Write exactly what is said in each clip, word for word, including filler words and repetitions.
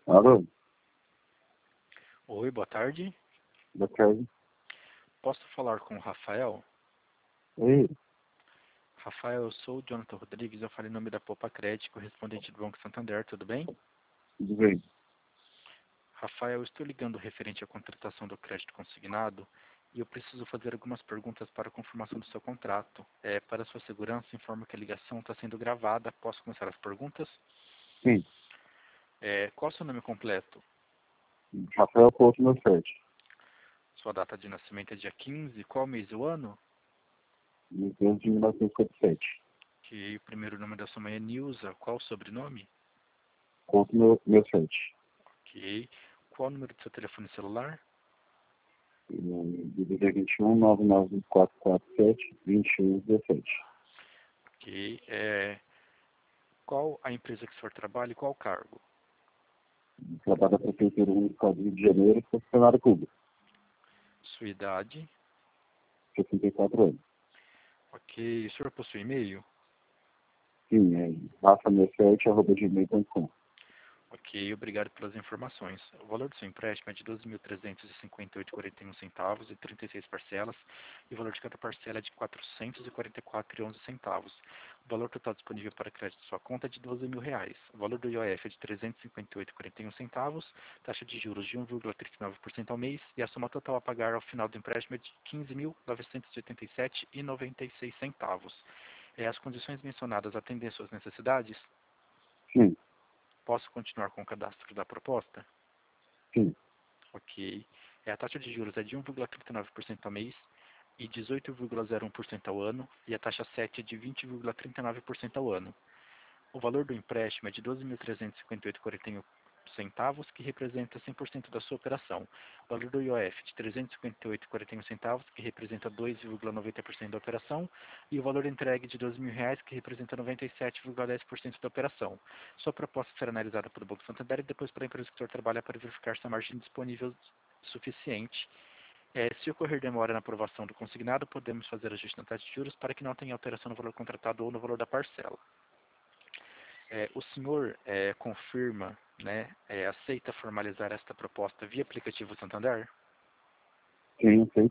Alô, Oi, boa tarde. boa tarde. Posso falar com o Rafael? Oi, Rafael, eu sou o Jonathan Rodrigues, eu falei em nome da Popa Crédito, correspondente do Banco Santander, tudo bem? tudo bem? Rafael, eu estou ligando referente à contratação do crédito consignado e eu preciso fazer algumas perguntas para a confirmação do seu contrato. É, para sua segurança, informo que a ligação está sendo gravada. Posso começar as perguntas? Sim, É, qual é o seu nome completo? Rafael Couto meu sete. Sua data de nascimento é dia quinze, qual mês do ano? Desde de mil novecentos e cinquenta e sete. Que o primeiro nome da sua mãe é Nilza, qual o sobrenome? Couto meu, meu sete. Ok. Qual o número do seu telefone celular? D D D vinte e um, nove nove quatro quatro sete, vinte e um dezessete. Ok. É, qual a empresa que o senhor trabalha e qual o cargo? Trabalho da Prefeitura Municipal do Rio de Janeiro, sou funcionário público, Sua idade? sessenta e quatro anos. Ok. O senhor possui e-mail? Sim, é rafa meu sete, arroba gmail ponto com. Ok, obrigado pelas informações. O valor do seu empréstimo é de doze mil trezentos e cinquenta e oito vírgula quarenta e um centavos e trinta e seis parcelas, e o valor de cada parcela é de quatrocentos e quarenta e quatro vírgula onze centavos. O valor total disponível para crédito em sua conta é de doze mil reais. O valor do I O F é de trezentos e cinquenta e oito vírgula quarenta e um centavos, taxa de juros de um vírgula trinta e nove por cento ao mês, e a soma total a pagar ao final do empréstimo é de quinze mil novecentos e oitenta e sete reais e noventa e seis centavos. É, as condições mencionadas atendem às suas necessidades? Sim, Posso continuar com o cadastro da proposta? sim, Ok. É, a taxa de juros é de um vírgula trinta e nove por cento ao mês e dezoito vírgula zero um por cento ao ano, e a taxa sete é de vinte vírgula trinta e nove por cento ao ano. O valor do empréstimo é de doze mil trezentos e cinquenta e oito vírgula quarenta e um centavos, que representa cem por cento da sua operação. O valor do I O F de trezentos e cinquenta e oito vírgula quarenta e um centavos, que representa dois vírgula noventa por cento da operação, e o valor entregue de doze mil reais, que representa noventa e sete vírgula dez por cento da operação. Sua proposta será analisada pelo Banco Santander e depois pela empresa que o senhor trabalha para verificar se a margem disponível suficiente. É, se ocorrer demora na aprovação do consignado, podemos fazer ajuste na taxa de juros para que não tenha alteração no valor contratado ou no valor da parcela. É, o senhor é, confirma, né, é, aceita formalizar esta proposta via aplicativo Santander? sim, sim.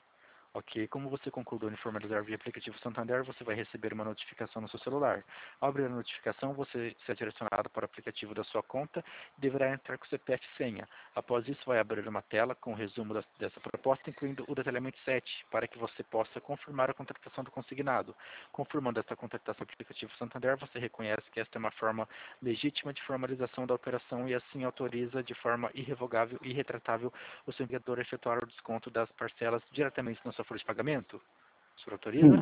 Ok, como você concordou em formalizar via aplicativo Santander, você vai receber uma notificação no seu celular. Ao abrir a notificação, você será direcionado para o aplicativo da sua conta e deverá entrar com o C P F e senha. Após isso, vai abrir uma tela com o resumo das, dessa proposta, incluindo o detalhamento sete, para que você possa confirmar a contratação do consignado. Confirmando esta contratação do aplicativo Santander, você reconhece que esta é uma forma legítima de formalização da operação e assim autoriza de forma irrevogável e irretratável o seu empregador a efetuar o desconto das parcelas diretamente na sua folha de pagamento. O senhor autoriza? Sim,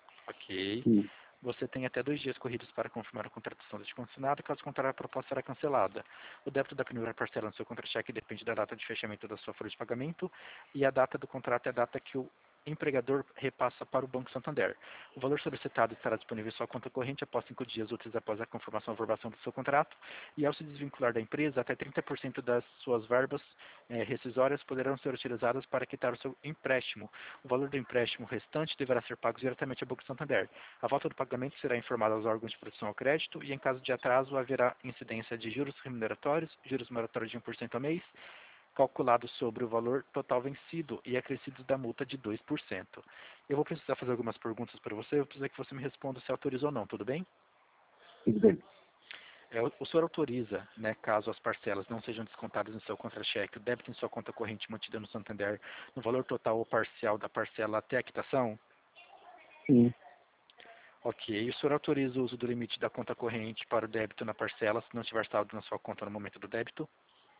Ok. sim. Você tem até dois dias corridos para confirmar a contratação deste consignado, caso contrário a proposta será cancelada. O débito da primeira parcela no seu contra-cheque depende da data de fechamento da sua folha de pagamento e a data do contrato é a data que o empregador repassa para o Banco Santander. O valor solicitado estará disponível em sua conta corrente após cinco dias úteis após a confirmação ou aprovação do seu contrato, e ao se desvincular da empresa, até trinta por cento das suas verbas eh, rescisórias poderão ser utilizadas para quitar o seu empréstimo. O valor do empréstimo restante deverá ser pago diretamente ao Banco Santander. A volta do pagamento será informada aos órgãos de proteção ao crédito e, em caso de atraso, haverá incidência de juros remuneratórios, juros moratórios de um por cento ao mês, calculado sobre o valor total vencido e acrescidos da multa de dois por cento. Eu vou precisar fazer algumas perguntas para você, eu preciso que você me responda se autoriza ou não, tudo bem? Tudo bem. É, o senhor autoriza, né, caso as parcelas não sejam descontadas no seu contra-cheque, o débito em sua conta corrente mantida no Santander no valor total ou parcial da parcela até a quitação? Sim, Ok. O senhor autoriza o uso do limite da conta corrente para o débito na parcela se não tiver saldo na sua conta no momento do débito?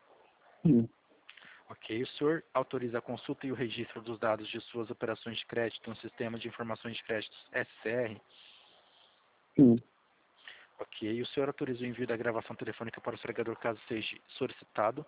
sim, Ok. O senhor autoriza a consulta e o registro dos dados de suas operações de crédito no Sistema de Informações de Créditos S C R? sim, Ok. O senhor autoriza o envio da gravação telefônica para o entregador caso seja solicitado?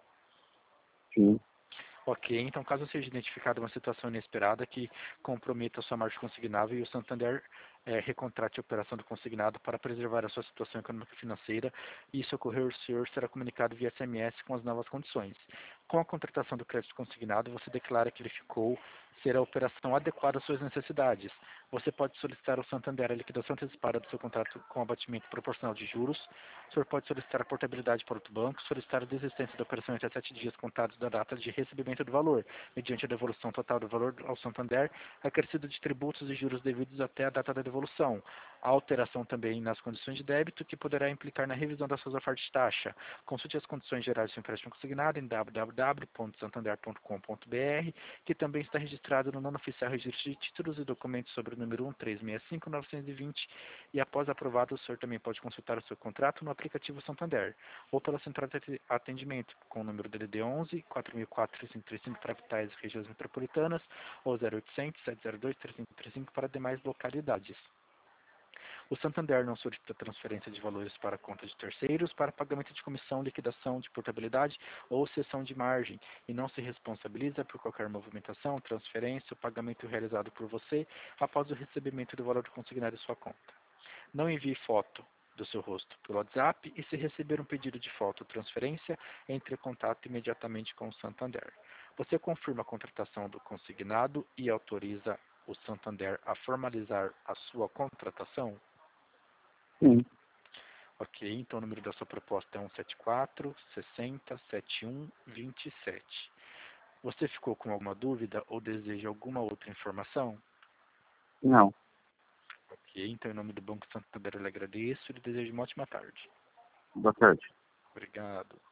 sim, Ok, então caso seja identificada uma situação inesperada que comprometa a sua margem consignável e o Santander eh, recontrate a operação do consignado para preservar a sua situação econômica e financeira, e isso ocorrer, o senhor será comunicado via S M S com as novas condições. Com a contratação do crédito consignado, você declara que ele ficou ser a operação adequada às suas necessidades. Você pode solicitar ao Santander a liquidação antecipada do seu contrato com abatimento proporcional de juros. O senhor pode solicitar a portabilidade para outro banco, solicitar a desistência da operação em até sete dias contados da data de recebimento do valor, mediante a devolução total do valor ao Santander, acrescido de tributos e juros devidos até a data da devolução. A alteração também nas condições de débito, que poderá implicar na revisão das suas ofertas de taxa. Consulte as condições gerais do seu empréstimo consignado em w w w ponto santander ponto com ponto b r, que também está registrado no nono oficial registro de títulos e documentos sobre o número um três seis cinco nove dois zero, e após aprovado, o senhor também pode consultar o seu contrato no aplicativo Santander, ou pela central de atendimento, com o número D D D onze, quatro mil e quatro, cinco três cinco para capitais e regiões metropolitanas, ou zero oitocentos, sete zero dois, três cinco três cinco para demais localidades. O Santander não solicita transferência de valores para conta de terceiros para pagamento de comissão, liquidação de portabilidade ou cessão de margem, e não se responsabiliza por qualquer movimentação, transferência ou pagamento realizado por você após o recebimento do valor consignado em sua conta. Não envie foto do seu rosto pelo WhatsApp, e se receber um pedido de foto ou transferência, entre em contato imediatamente com o Santander. Você confirma a contratação do consignado e autoriza o Santander a formalizar a sua contratação? Sim. Ok, então o número da sua proposta é um sete quatro, sessenta, setenta e um, vinte e sete. Você ficou com alguma dúvida ou deseja alguma outra informação? Não. Ok, então em nome do Banco Santander eu lhe agradeço e lhe desejo uma ótima tarde. Boa tarde. Obrigado.